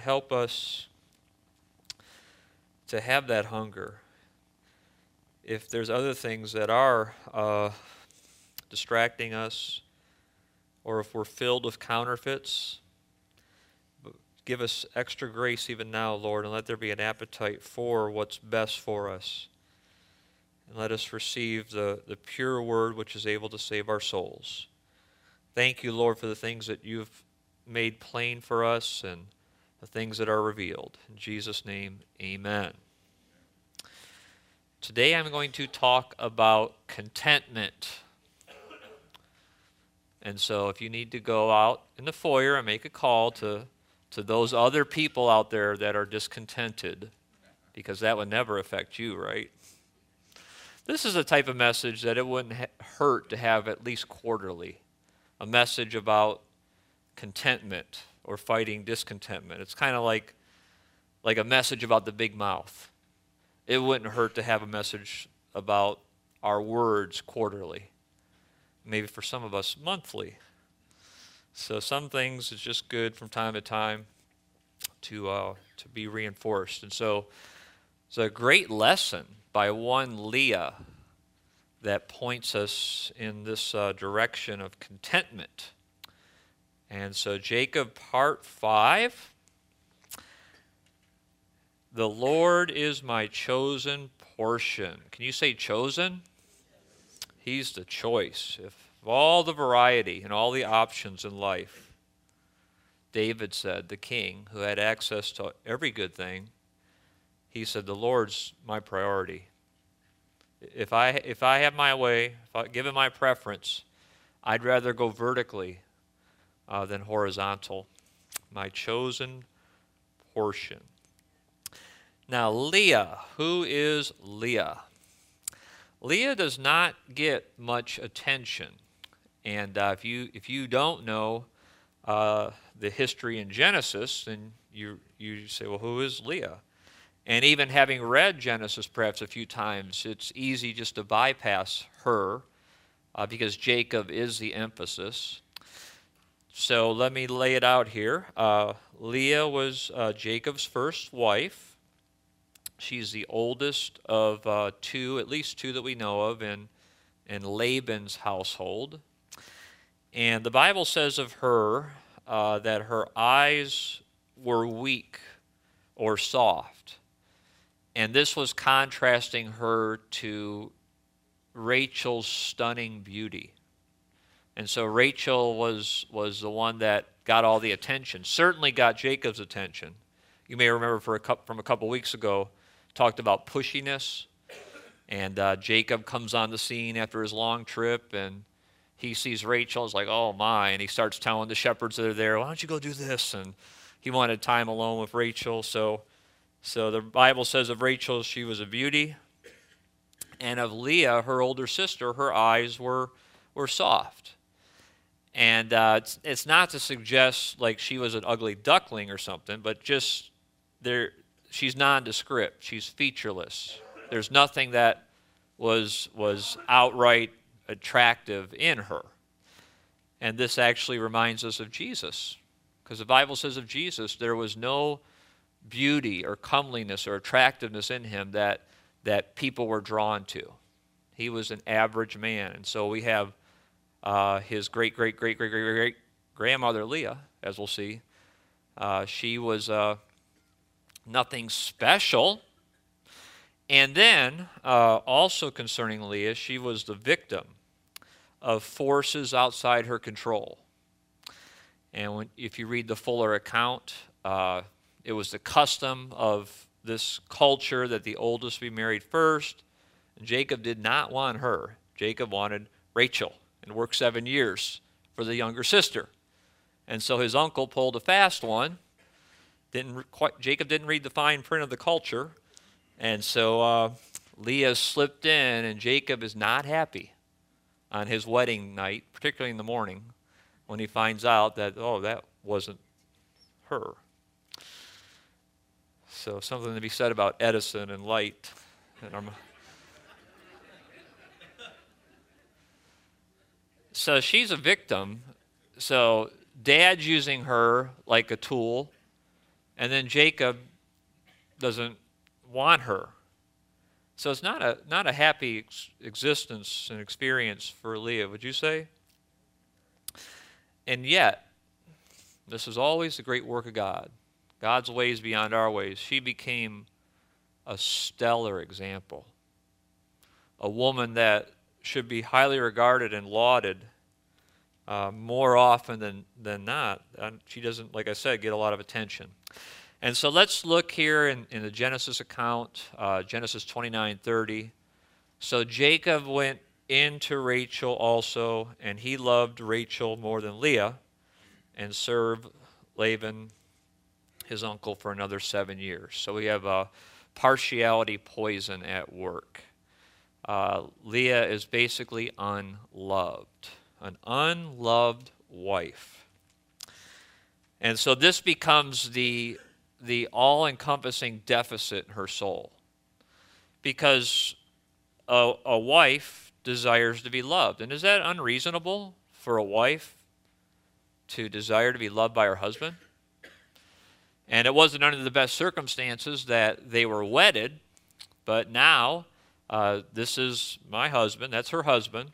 help us to have that hunger. If there's other things that are distracting us, or if we're filled with counterfeits, give us extra grace even now, Lord, and let there be an appetite for what's best for us. And let us receive the pure word which is able to save our souls. Thank you, Lord, for the things that you've made plain for us and the things that are revealed. In Jesus' name, amen. Today I'm going to talk about contentment. And so if you need to go out in the foyer and make a call to those other people out there that are discontented, because that would never affect you, right? This is a type of message that it wouldn't hurt to have at least quarterly. A message about contentment or fighting discontentment. It's kind of like a message about the big mouth. It wouldn't hurt to have a message about our words quarterly. Maybe for some of us, monthly. So some things it's just good from time to time to be reinforced. And so it's a great lesson by one Leah that points us in this direction of contentment. And so Jacob, part 5. The Lord is my chosen portion. Can you say chosen? He's the choice. Of all the variety and all the options in life, David said, the king who had access to every good thing, he said, the Lord's my priority. If I have my way, if I give him my preference, I'd rather go vertically than horizontal. My chosen portion. Now, Leah. Who is Leah? Leah does not get much attention. And if you don't know the history in Genesis, then you say, well, who is Leah? And even having read Genesis perhaps a few times, it's easy just to bypass her because Jacob is the emphasis. So let me lay it out here. Leah was Jacob's first wife. She's the oldest of two, at least two that we know of in Laban's household. And the Bible says of her that her eyes were weak or soft. And this was contrasting her to Rachel's stunning beauty. And so Rachel was the one that got all the attention, certainly got Jacob's attention. You may remember from a couple weeks ago, talked about pushiness. And Jacob comes on the scene after his long trip, and he sees Rachel. He's like, oh my, and he starts telling the shepherds that are there, why don't you go do this? And he wanted time alone with Rachel. So the Bible says of Rachel, she was a beauty. And of Leah, her older sister, her eyes were soft. And it's not to suggest like she was an ugly duckling or something, but just she's nondescript. She's featureless. There's nothing that was outright attractive in her. And this actually reminds us of Jesus, because the Bible says of Jesus there was no beauty or comeliness or attractiveness in him that people were drawn to. He was an average man. And so we have his great-great-great-great-great-great-grandmother Leah, as we'll see. She was nothing special. And then, also concerning Leah, she was the victim of forces outside her control. And if you read the fuller account, it was the custom of this culture that the oldest be married first. And Jacob did not want her. Jacob wanted Rachel and worked 7 years for the younger sister. And so his uncle pulled a fast one. Jacob didn't read the fine print of the culture. And so Leah slipped in, and Jacob is not happy on his wedding night, particularly in the morning, when he finds out that, oh, that wasn't her. So something to be said about Edison and light. So she's a victim. So dad's using her like a tool and then Jacob doesn't want her. So it's not a happy existence and experience for Leah, would you say? And yet, this is always the great work of God. God's ways beyond our ways. She became a stellar example. A woman that should be highly regarded and lauded more often than not. She doesn't, like I said, get a lot of attention. And so let's look here in the Genesis account, Genesis 29:30. So Jacob went into Rachel also, and he loved Rachel more than Leah, and served Laban, his uncle, for another 7 years. So we have a partiality poison at work. Leah is basically unloved, an unloved wife. And so this becomes the all-encompassing deficit in her soul, because a wife desires to be loved. And is that unreasonable for a wife to desire to be loved by her husband? And it wasn't under the best circumstances that they were wedded, but now this is my husband, that's her husband,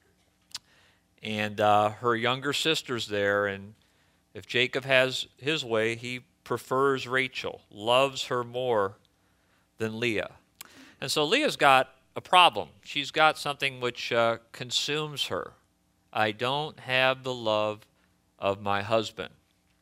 and her younger sister's there, and if Jacob has his way, he prefers Rachel, loves her more than Leah. And so Leah's got a problem. She's got something which consumes her. I don't have the love of my husband.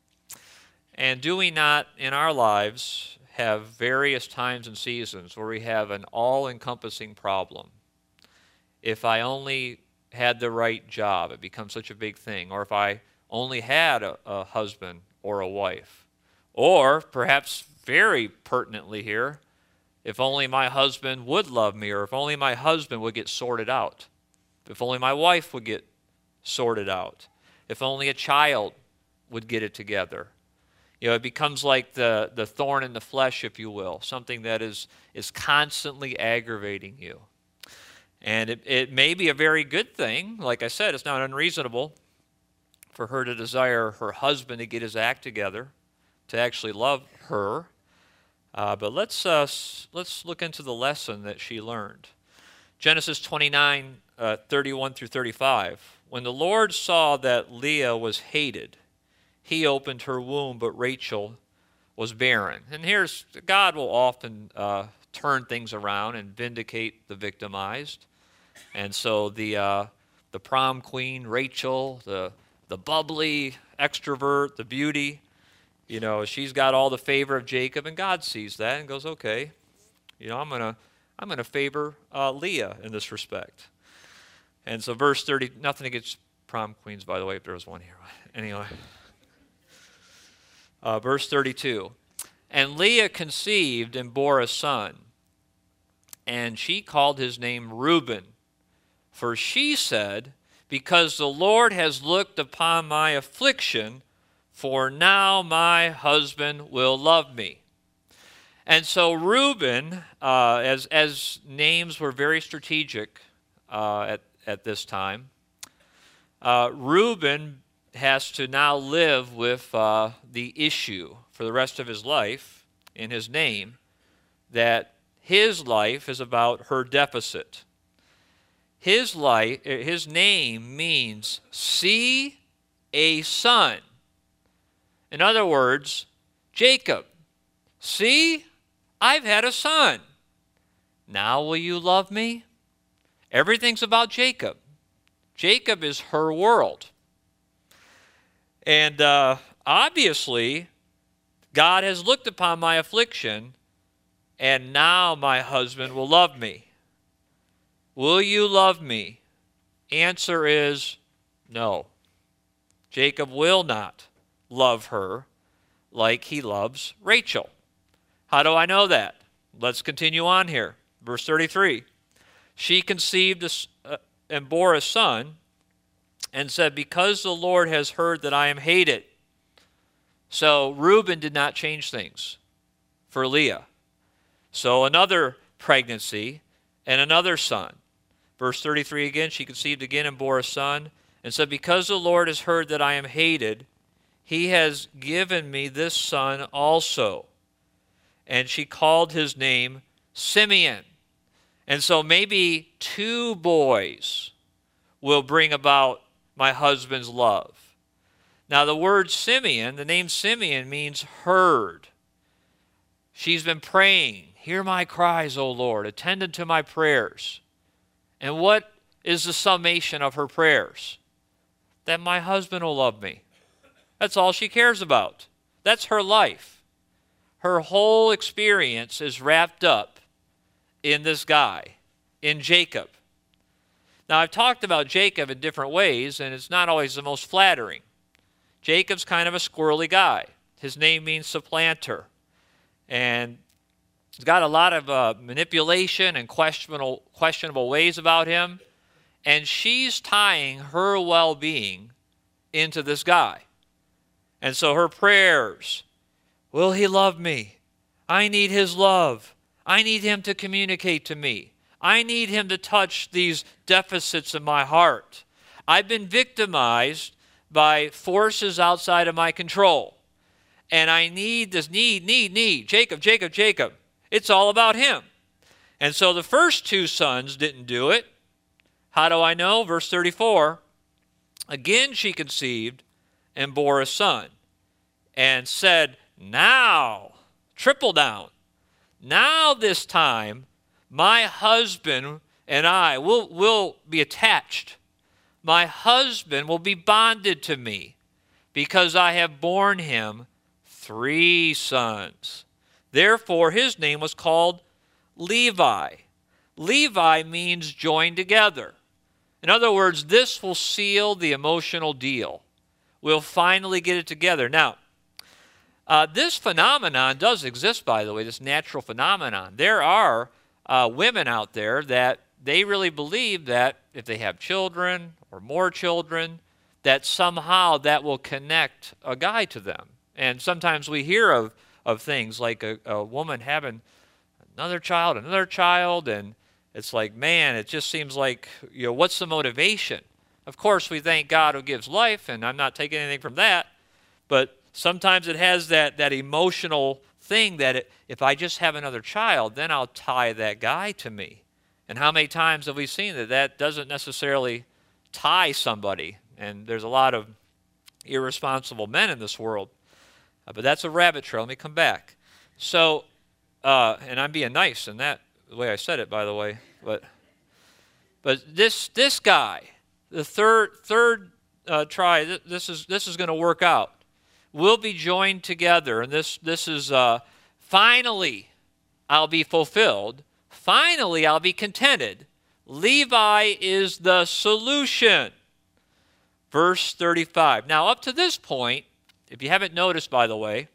And do we not, in our lives, have various times and seasons where we have an all-encompassing problem? If I only had the right job, it becomes such a big thing. Or if I only had a husband or a wife. Or, perhaps very pertinently here, if only my husband would love me, or if only my husband would get sorted out. If only my wife would get sorted out. If only a child would get it together. You know, it becomes like the thorn in the flesh, if you will, something that is constantly aggravating you. And it may be a very good thing. Like I said, it's not unreasonable for her to desire her husband to get his act together, to actually love her. But let's look into the lesson that she learned. Genesis 29, 31 through 35. When the Lord saw that Leah was hated, he opened her womb, but Rachel was barren. And here's, God will often turn things around and vindicate the victimized. And so the prom queen, Rachel, the bubbly extrovert, the beauty, you know, she's got all the favor of Jacob, and God sees that and goes, okay, you know, I'm gonna favor Leah in this respect. And so verse 30, nothing against prom queens, by the way, if there was one here. Anyway. Verse 32, and Leah conceived and bore a son, and she called his name Reuben, for she said, because the Lord has looked upon my affliction, for now my husband will love me. And so Reuben, as names were very strategic at this time, Reuben has to now live with the issue for the rest of his life in his name, that his life is about her deficit. His name means see a son. In other words, Jacob, see, I've had a son. Now will you love me? Everything's about Jacob. Jacob is her world. And obviously, God has looked upon my affliction, and now my husband will love me. Will you love me? Answer is no. Jacob will not love her like he loves Rachel. How do I know that? Let's continue on here. Verse 33. She conceived and bore a son, and said, because the Lord has heard that I am hated. So Reuben did not change things for Leah. So another pregnancy and another son. Verse 33 again, she conceived again and bore a son, and said, because the Lord has heard that I am hated, he has given me this son also. And she called his name Simeon. And so maybe 2 boys will bring about my husband's love. Now the word Simeon, the name Simeon means heard. She's been praying, hear my cries, O Lord, attend unto my prayers. And what is the summation of her prayers? That my husband will love me. That's all she cares about. That's her life. Her whole experience is wrapped up in this guy, in Jacob. Now, I've talked about Jacob in different ways, and it's not always the most flattering. Jacob's kind of a squirrely guy. His name means supplanter. And he's got a lot of manipulation and questionable ways about him. And she's tying her well-being into this guy. And so her prayers, will he love me? I need his love. I need him to communicate to me. I need him to touch these deficits in my heart. I've been victimized by forces outside of my control. And I need this need. Jacob. It's all about him. And so the first 2 sons didn't do it. How do I know? Verse 34, again she conceived and bore a son and said, now, triple down, now this time my husband and I will be attached. My husband will be bonded to me because I have borne him 3 sons. Therefore his name was called Levi. Levi means joined together. In other words, this will seal the emotional deal. We'll finally get it together. Now, this phenomenon does exist, by the way, this natural phenomenon. There are women out there that they really believe that if they have children or more children, that somehow that will connect a guy to them. And sometimes we hear of things like a woman having another child, and it's like, man, it just seems like, what's the motivation? Of course, we thank God who gives life, and I'm not taking anything from that, but sometimes it has that emotional thing that if I just have another child, then I'll tie that guy to me. And how many times have we seen that doesn't necessarily tie somebody? And there's a lot of irresponsible men in this world. But that's a rabbit trail. Let me come back. So, and I'm being nice in that the way I said it, by the way. But this guy, the third try, this is going to work out. We'll be joined together, and this is finally I'll be fulfilled. Finally I'll be contented. Levi is the solution. Verse 35. Now up to this point, if you haven't noticed, by the way,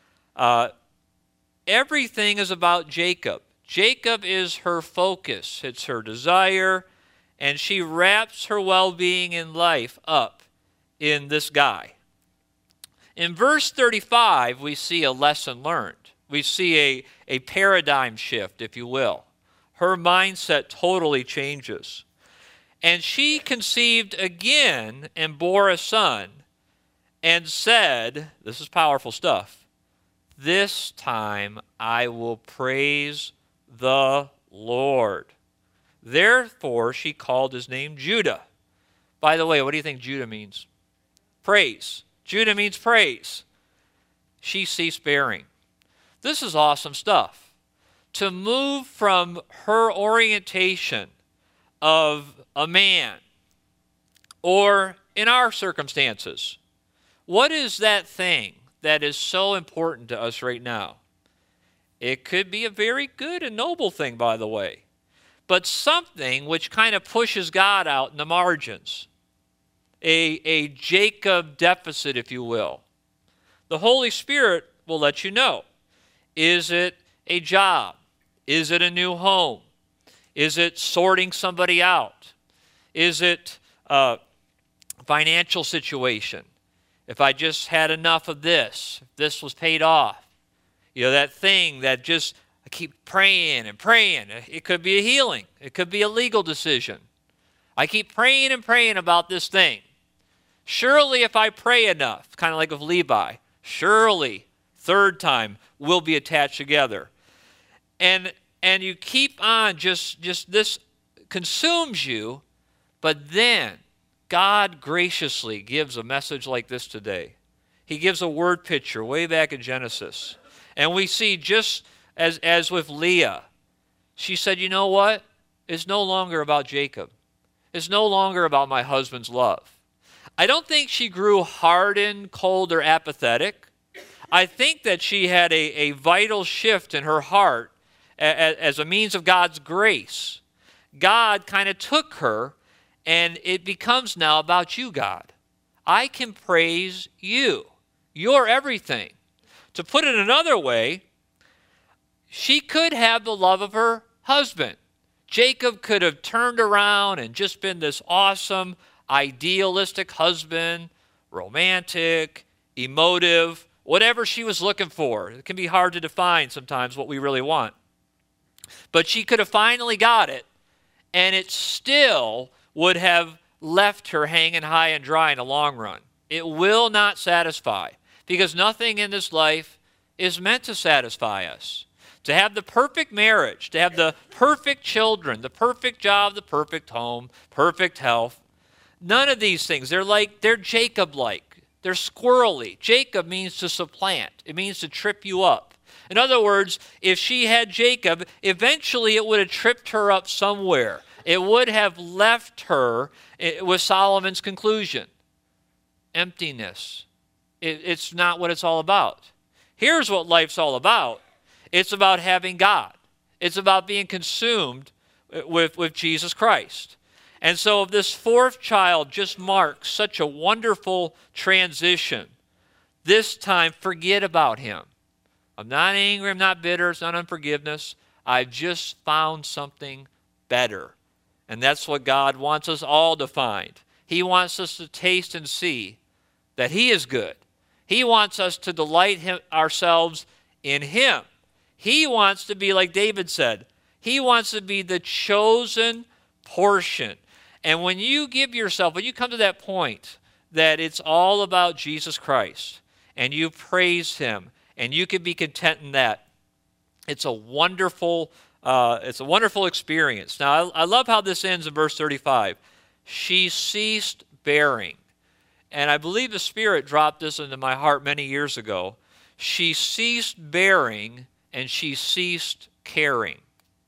everything is about Jacob. Jacob is her focus. It's her desire, and she wraps her well-being in life up in this guy. In verse 35, we see a lesson learned. We see a paradigm shift, if you will. Her mindset totally changes. And she conceived again and bore a son and said, this is powerful stuff, this time I will praise the Lord. Therefore, she called his name Judah. By the way, what do you think Judah means? Praise. Judah means praise. She ceased bearing. This is awesome stuff. To move from her orientation of a man, or in our circumstances, what is that thing that is so important to us right now? It could be a very good and noble thing, by the way, but something which kind of pushes God out in the margins. A Jacob deficit, if you will. The Holy Spirit will let you know. Is it a job? Is it a new home? Is it sorting somebody out? Is it a financial situation? If I just had enough of this, if this was paid off, that thing that just I keep praying and praying. It could be a healing. It could be a legal decision. I keep praying and praying about this thing. Surely if I pray enough, kind of like with Levi, surely, third time, we'll be attached together. And you keep on, just this consumes you, but then God graciously gives a message like this today. He gives a word picture way back in Genesis. And we see just as with Leah, she said, you know what? It's no longer about Jacob. It's no longer about my husband's love. I don't think she grew hardened, cold, or apathetic. I think that she had a vital shift in her heart as a means of God's grace. God kind of took her, and it becomes now about you, God. I can praise you. You're everything. To put it another way, she could have the love of her husband. Jacob could have turned around and just been this awesome, idealistic husband, romantic, emotive, whatever she was looking for. It can be hard to define sometimes what we really want. But she could have finally got it, and it still would have left her hanging high and dry in the long run. It will not satisfy, because nothing in this life is meant to satisfy us. To have the perfect marriage, to have the perfect children, the perfect job, the perfect home, perfect health, none of these things. They're Jacob-like. They're squirrely. Jacob means to supplant. It means to trip you up. In other words, if she had Jacob, eventually it would have tripped her up somewhere. It would have left her with Solomon's conclusion. Emptiness. It's not what it's all about. Here's what life's all about. It's about having God. It's about being consumed with Jesus Christ. And so this fourth child just marks such a wonderful transition. This time, forget about him. I'm not angry, I'm not bitter, it's not unforgiveness. I've just found something better. And that's what God wants us all to find. He wants us to taste and see that he is good. He wants us to delight ourselves in him. He wants to be, like David said, he wants to be the chosen portion. And when you give yourself, when you come to that point that it's all about Jesus Christ, and you praise him, and you can be content in that, it's a wonderful experience. Now, I love how this ends in verse 35. She ceased bearing. And I believe the Spirit dropped this into my heart many years ago. She ceased bearing, and she ceased caring.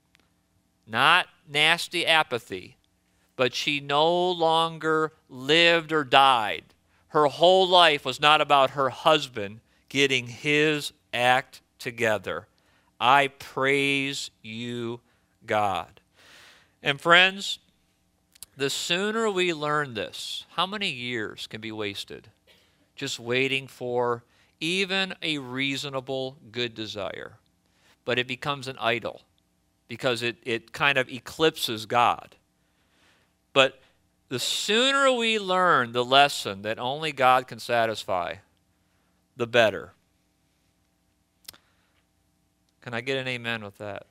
Not nasty apathy, but she no longer lived or died. Her whole life was not about her husband getting his act together. I praise you, God. And friends, the sooner we learn this, how many years can be wasted just waiting for even a reasonable good desire? But it becomes an idol because it kind of eclipses God. But the sooner we learn the lesson that only God can satisfy, the better. Can I get an amen with that?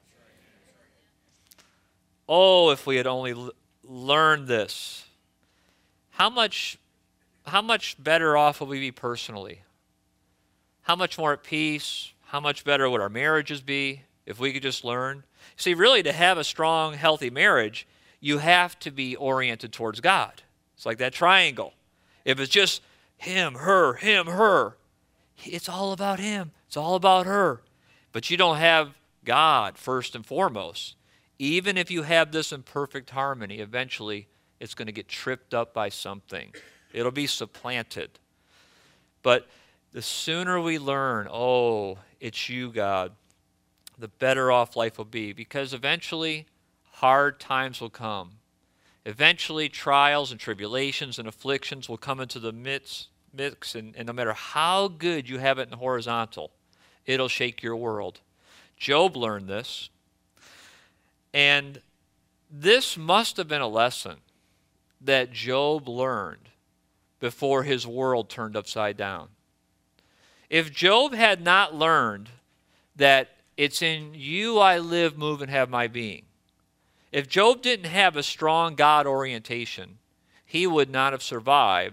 Oh, if we had only learned this. How much better off would we be personally? How much more at peace? How much better would our marriages be if we could just learn? See, really, to have a strong, healthy marriage, you have to be oriented towards God. It's like that triangle. If it's just him, her, it's all about him. It's all about her. But you don't have God first and foremost. Even if you have this in perfect harmony, eventually it's going to get tripped up by something. It'll be supplanted. But the sooner we learn, oh, it's you, God, the better off life will be. Because eventually hard times will come. Eventually trials and tribulations and afflictions will come into the mix, and no matter how good you have it in the horizontal, it'll shake your world. Job learned this. And this must have been a lesson that Job learned before his world turned upside down. If Job had not learned that it's in you I live, move, and have my being, if Job didn't have a strong God orientation, he would not have survived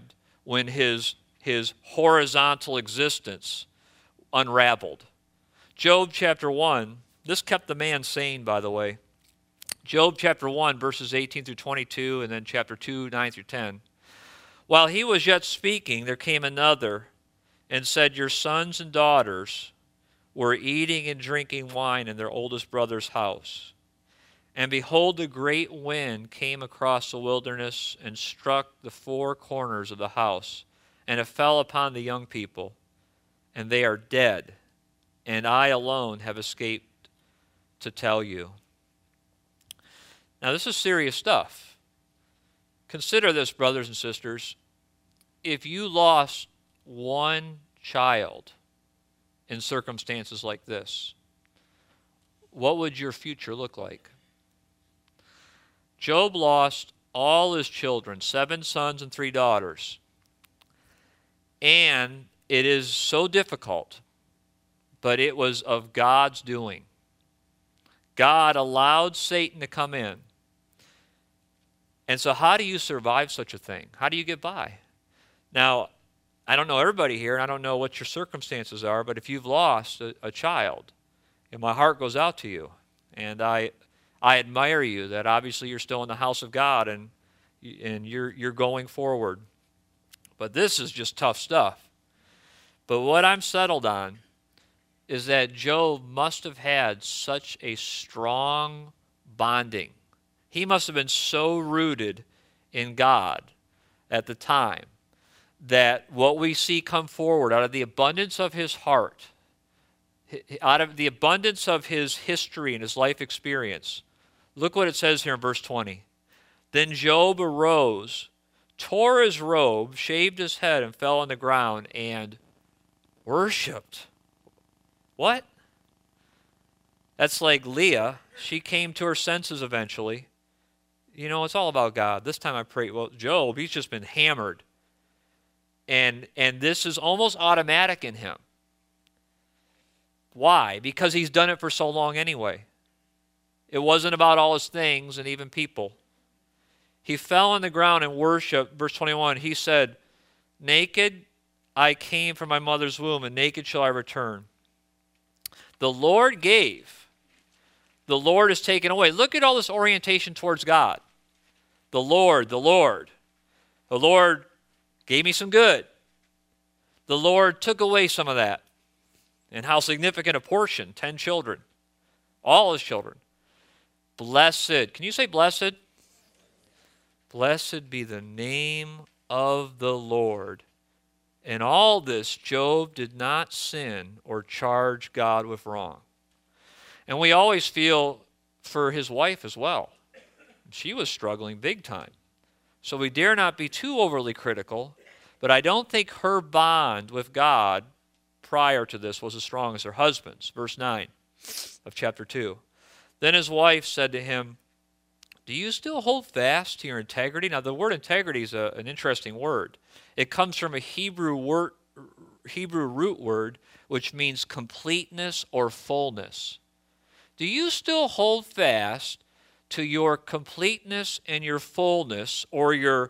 when his horizontal existence unraveled. Job chapter 1, this kept the man sane, by the way. Job chapter 1, verses 18 through 22, and then chapter 2, 9 through 10. While he was yet speaking, there came another and said, your sons and daughters were eating and drinking wine in their oldest brother's house. And behold, a great wind came across the wilderness and struck the four corners of the house, and it fell upon the young people, and they are dead, and I alone have escaped to tell you. Now, this is serious stuff. Consider this, brothers and sisters. If you lost one child in circumstances like this, what would your future look like? Job lost all his children, 7 sons and 3 daughters. And it is so difficult, but it was of God's doing. God allowed Satan to come in. And so how do you survive such a thing? How do you get by? Now, I don't know everybody here, and I don't know what your circumstances are, but if you've lost a child, and my heart goes out to you, and I admire you that obviously you're still in the house of God and you're going forward. But this is just tough stuff. But what I'm settled on is that Job must have had such a strong bonding. He must have been so rooted in God at the time that what we see come forward out of the abundance of his heart, out of the abundance of his history and his life experience. Look what it says here in verse 20. Then Job arose, tore his robe, shaved his head, and fell on the ground and worshipped. What? That's like Leah. She came to her senses eventually. You know, it's all about God. This time I pray. Well, Job, he's just been hammered. And this is almost automatic in him. Why? Because he's done it for so long anyway. It wasn't about all his things and even people. He fell on the ground and worshiped. Verse 21, he said, naked I came from my mother's womb, and naked shall I return. The Lord gave. The Lord has taken away. Look at all this orientation towards God. The Lord, the Lord. The Lord gave me some good. The Lord took away some of that. And how significant a portion, 10 children. All his children. Blessed. Can you say blessed? Blessed be the name of the Lord. In all this, Job did not sin or charge God with wrong. And we always feel for his wife as well. She was struggling big time. So we dare not be too overly critical, but I don't think her bond with God prior to this was as strong as her husband's. Verse 9 of chapter 2. Then his wife said to him, do you still hold fast to your integrity? Now, the word integrity is an interesting word. It comes from a Hebrew root word, which means completeness or fullness. Do you still hold fast to your completeness and your fullness, or your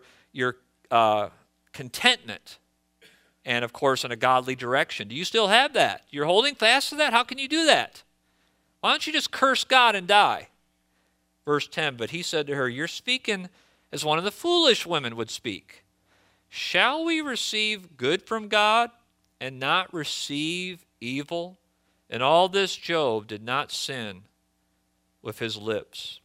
contentment, and of course in a godly direction? Do you still have that? You're holding fast to that? How can you do that? Why don't you just curse God and die? Verse 10, but he said to her, you're speaking as one of the foolish women would speak. Shall we receive good from God and not receive evil? In all this, Job did not sin with his lips.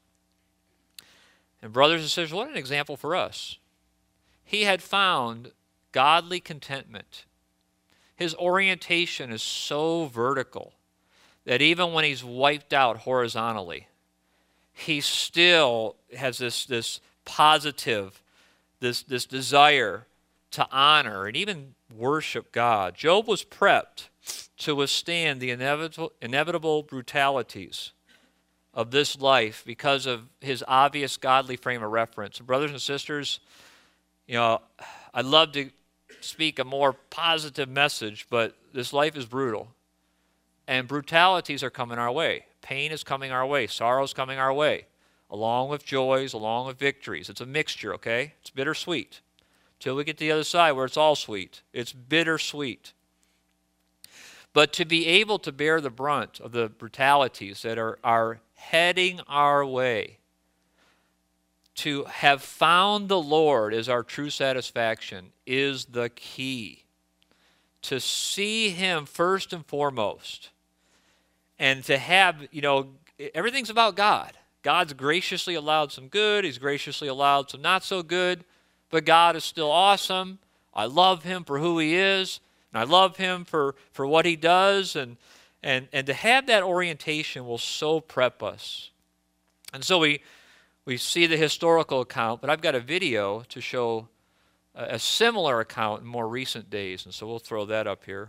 And brothers and sisters, what an example for us. He had found godly contentment. His orientation is so vertical that even when he's wiped out horizontally, he still has this positive, this desire to honor and even worship God. Job was prepped to withstand the inevitable brutalities of this life because of his obvious godly frame of reference. Brothers and sisters, you know, I'd love to speak a more positive message, but this life is brutal. And brutalities are coming our way. Pain is coming our way. Sorrow is coming our way. Along with joys, along with victories. It's a mixture, okay? It's bittersweet. till we get to the other side where it's all sweet. It's bittersweet. But to be able to bear the brunt of the brutalities that are heading our way, to have found the Lord as our true satisfaction is the key. To see Him first and foremost, and to have, everything's about God. God's graciously allowed some good. He's graciously allowed some not so good. But God is still awesome. I love Him for who He is. And I love Him for what He does. And to have that orientation will so prep us. And so we see the historical account, but I've got a video to show a similar account in more recent days. And so we'll throw that up here.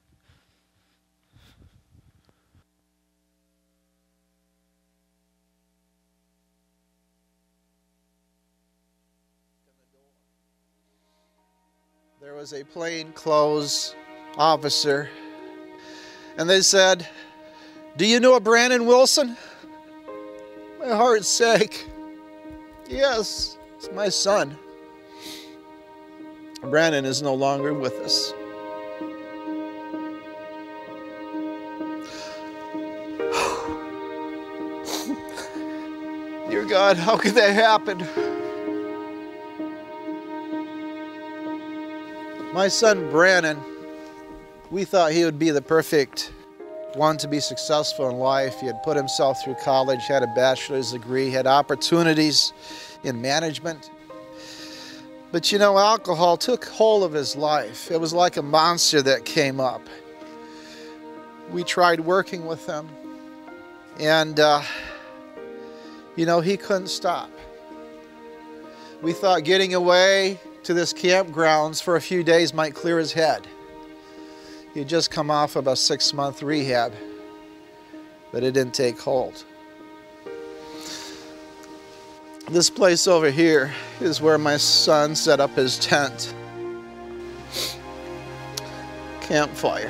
There was a plainclothes officer, and they said, "Do you know a Brandon Wilson?" My heart sank. Yes, it's my son. Brandon is no longer with us. Dear God, how could that happen? My son Brandon, we thought he would be the perfect one to be successful in life. He had put himself through college, had a bachelor's degree, had opportunities in management. But alcohol took hold of his life. It was like a monster that came up. We tried working with him, and he couldn't stop. We thought getting away to this campgrounds for a few days might clear his head. He'd just come off of a 6-month rehab, but it didn't take hold. This place over here is where my son set up his tent. Campfire.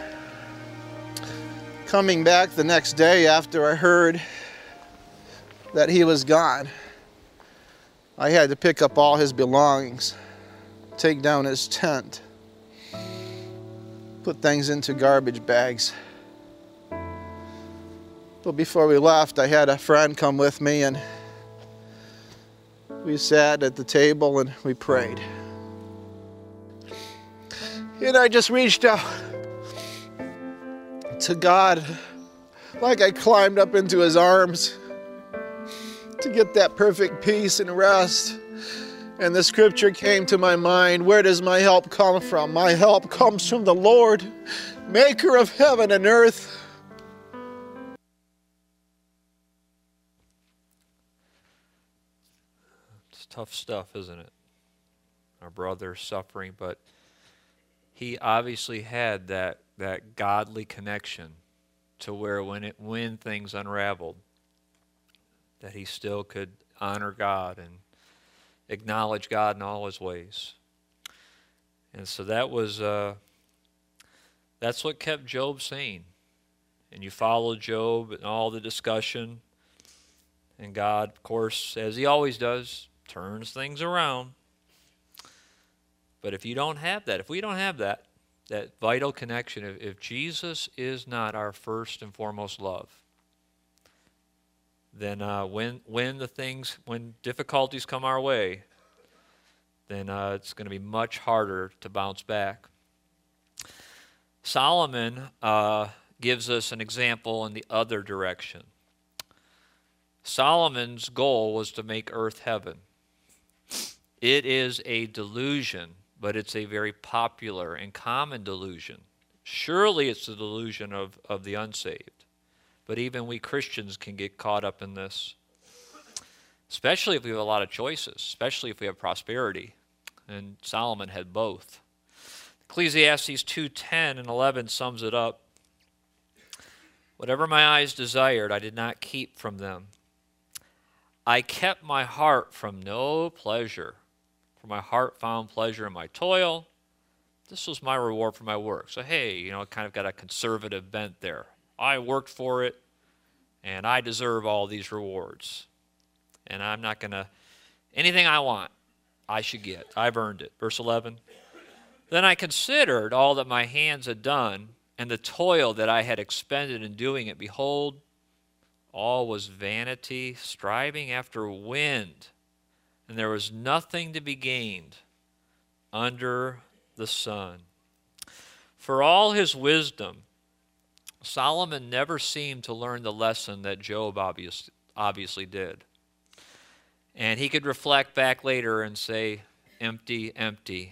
Coming back the next day after I heard that he was gone, I had to pick up all his belongings, take down his tent, put things into garbage bags. But before we left, I had a friend come with me, and we sat at the table and we prayed. And I just reached out to God like I climbed up into His arms to get that perfect peace and rest. And the scripture came to my mind, where does my help come from? My help comes from the Lord, maker of heaven and earth. It's tough stuff, isn't it? Our brother suffering, but he obviously had that godly connection to where when things unraveled, that he still could honor God and acknowledge God in all His ways. And so that's what kept Job sane. And you follow Job and all the discussion, and God, of course, as He always does, turns things around. But if you don't have that, if we don't have that vital connection, if Jesus is not our first and foremost love, then when difficulties come our way, then it's going to be much harder to bounce back. Solomon gives us an example in the other direction. Solomon's goal was to make earth heaven. It is a delusion, but it's a very popular and common delusion. Surely it's the delusion of the unsaved. But even we Christians can get caught up in this, especially if we have a lot of choices, especially if we have prosperity. And Solomon had both. Ecclesiastes 2:10 and 11 sums it up. Whatever my eyes desired, I did not keep from them. I kept my heart from no pleasure, for my heart found pleasure in my toil. This was my reward for my work. So hey, it kind of got a conservative bent there. I worked for it, and I deserve all these rewards. And I'm not going to, anything I want, I should get. I've earned it. Verse 11. Then I considered all that my hands had done, and the toil that I had expended in doing it. Behold, all was vanity, striving after wind, and there was nothing to be gained under the sun. For all his wisdom, Solomon never seemed to learn the lesson that Job obviously did. And he could reflect back later and say, empty, empty.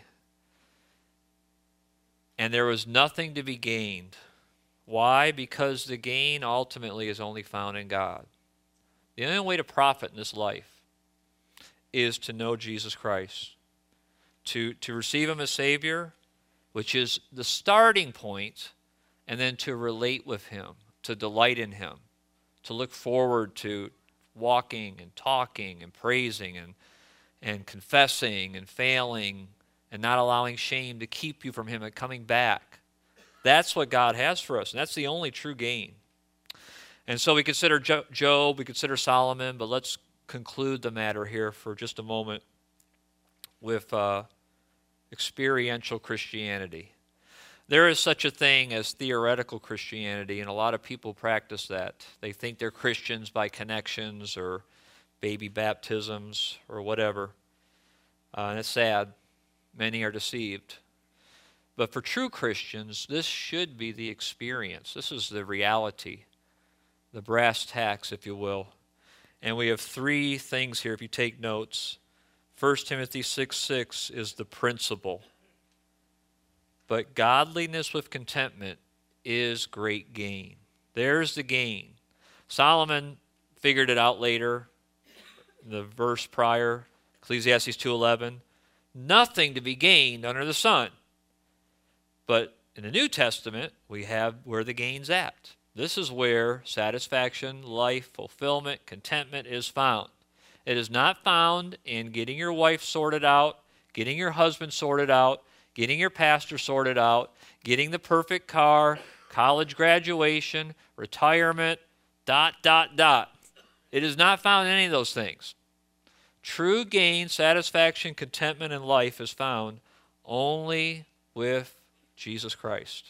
And there was nothing to be gained. Why? Because the gain ultimately is only found in God. The only way to profit in this life is to know Jesus Christ, to receive him as Savior, which is the starting point, and then to relate with him, to delight in him, to look forward to walking and talking and praising and confessing and failing and not allowing shame to keep you from him and coming back. That's what God has for us, and that's the only true gain. And so we consider Job, we consider Solomon, but let's conclude the matter here for just a moment with experiential Christianity. There is such a thing as theoretical Christianity, and a lot of people practice that. They think they're Christians by connections or baby baptisms or whatever. And it's sad. Many are deceived. But for true Christians, this should be the experience. This is the reality, the brass tacks, if you will. And we have three things here if you take notes. 1 Timothy 6:6 is the principle. But godliness with contentment is great gain. There's the gain. Solomon figured it out later, in the verse prior, Ecclesiastes 2:11. Nothing to be gained under the sun. But in the New Testament, we have where the gain's at. This is where satisfaction, life, fulfillment, contentment is found. It is not found in getting your wife sorted out, getting your husband sorted out, getting your pastor sorted out, getting the perfect car, college graduation, retirement, ... It is not found in any of those things. True gain, satisfaction, contentment in life is found only with Jesus Christ.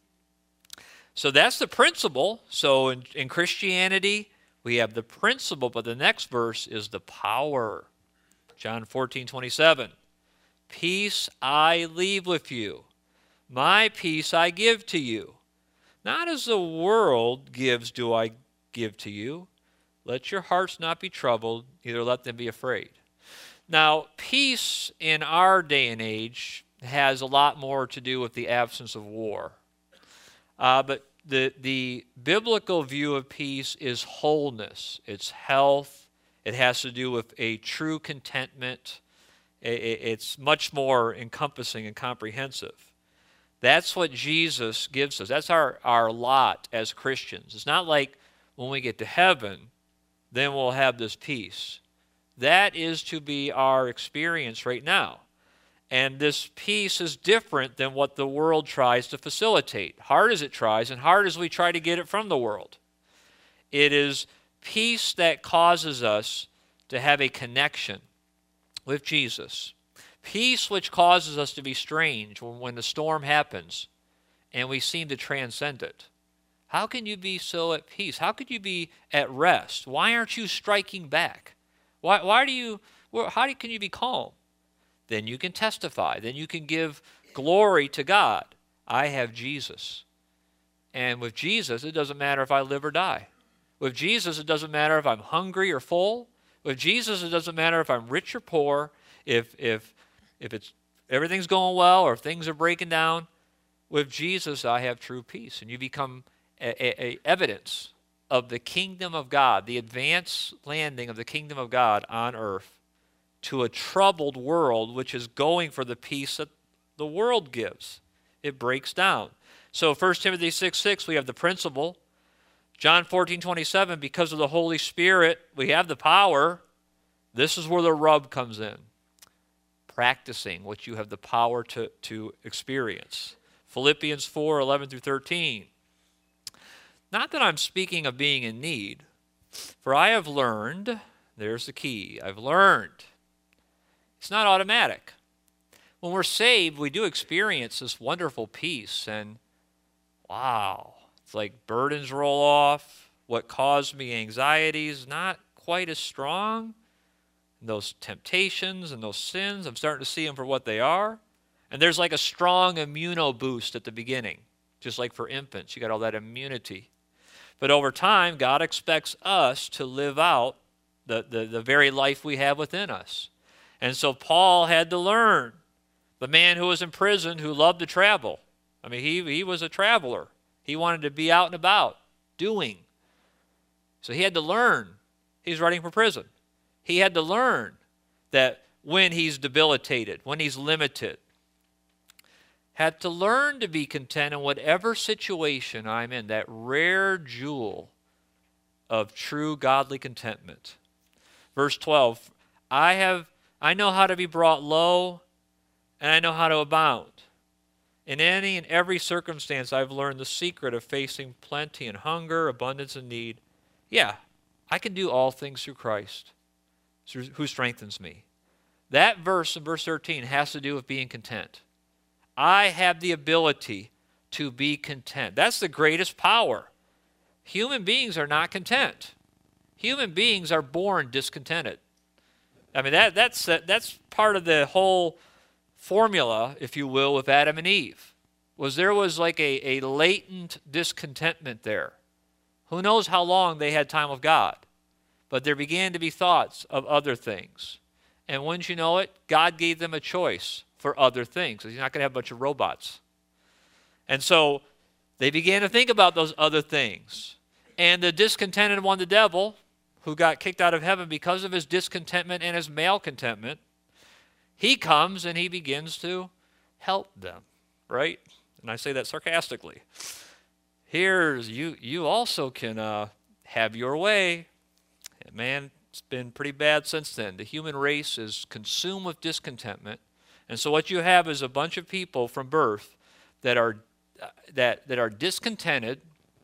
So that's the principle. So in Christianity, we have the principle, but the next verse is the power. John 14:27. Peace I leave with you. My peace I give to you. Not as the world gives do I give to you. Let your hearts not be troubled, neither let them be afraid. Now, peace in our day and age has a lot more to do with the absence of war. But the biblical view of peace is wholeness. It's health. It has to do with a true contentment. It's much more encompassing and comprehensive. That's what Jesus gives us. That's our lot as Christians. It's not like when we get to heaven, then we'll have this peace. That is to be our experience right now. And this peace is different than what the world tries to facilitate, hard as it tries and hard as we try to get it from the world. It is peace that causes us to have a connection with Jesus. Peace which causes us to be strange when the storm happens and we seem to transcend it. How can you be so at peace? How could you be at rest? Why aren't you striking back? How can you be calm? Then you can testify. Then you can give glory to God. I have Jesus. And with Jesus, it doesn't matter if I live or die. With Jesus, it doesn't matter if I'm hungry or full. With Jesus, it doesn't matter if I'm rich or poor, if it's everything's going well or if things are breaking down. With Jesus, I have true peace. And you become a evidence of the kingdom of God, the advanced landing of the kingdom of God on earth to a troubled world which is going for the peace that the world gives. It breaks down. So 1 Timothy 6:6, we have the principle. John 14:27, because of the Holy Spirit, we have the power. This is where the rub comes in. Practicing what you have the power to experience. Philippians 4:11 through 13. Not that I'm speaking of being in need, for I have learned, there's the key, I've learned It's not automatic. When we're saved, we do experience this wonderful peace, and wow, it's like burdens roll off. What caused me anxiety is not quite as strong. Those temptations and those sins, I'm starting to see them for what they are. And there's like a strong immuno boost at the beginning, just like for infants. You got all that immunity. But over time, God expects us to live out the very life we have within us. And so Paul had to learn. The man who was in prison, who loved to travel. I mean, he was a traveler. He wanted to be out and about, doing. So he had to learn. He's writing from prison. He had to learn that when he's debilitated, when he's limited, had to learn to be content in whatever situation I'm in, that rare jewel of true godly contentment. Verse 12, I know how to be brought low, and I know how to abound. In any and every circumstance, I've learned the secret of facing plenty and hunger, abundance and need. Yeah, I can do all things through Christ, who strengthens me. That verse in verse 13 has to do with being content. I have the ability to be content. That's the greatest power. Human beings are not content. Human beings are born discontented. I mean, that's part of the whole formula, if you will, with Adam and Eve. There was like a latent discontentment there. Who knows how long they had time with God. But there began to be thoughts of other things. And wouldn't you know it, God gave them a choice for other things. He's not going to have a bunch of robots. And so they began to think about those other things. And the discontented one, the devil, who got kicked out of heaven because of his discontentment and his malcontentment, he comes and he begins to help them, right? And I say that sarcastically. Here's, you also can have your way. And man, it's been pretty bad since then. The human race is consumed with discontentment. And so what you have is a bunch of people from birth that are discontented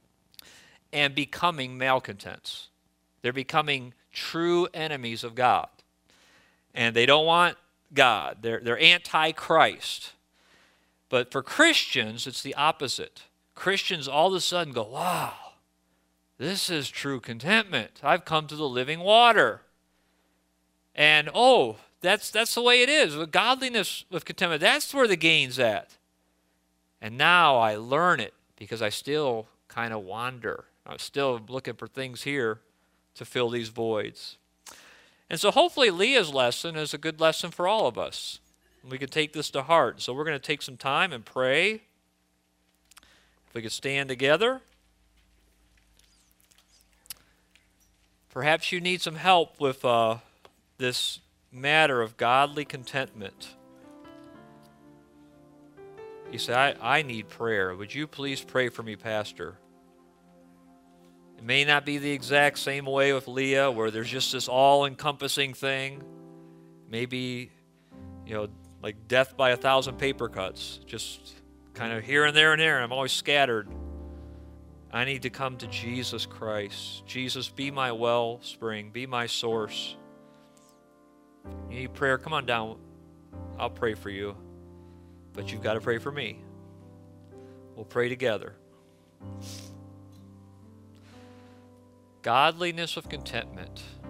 and becoming malcontents. They're becoming true enemies of God. And they don't want God. They're anti-Christ. But for Christians, it's the opposite. Christians all of a sudden go, wow, this is true contentment. I've come to the living water. And that's the way it is. With godliness, with contentment, that's where the gain's at. And now I learn it because I still kind of wander. I'm still looking for things here to fill these voids. And so hopefully Leah's lesson is a good lesson for all of us. We can take this to heart. So we're going to take some time and pray. If we could stand together. Perhaps you need some help with this matter of godly contentment. You say, I need prayer. Would you please pray for me, Pastor? It may not be the exact same way with Leah, where there's just this all-encompassing thing. Maybe, like death by 1,000 paper cuts. Just kind of here and there and there. I'm always scattered. I need to come to Jesus Christ. Jesus, be my wellspring. Be my source. You need prayer? Come on down. I'll pray for you. But you've got to pray for me. We'll pray together. Godliness of contentment.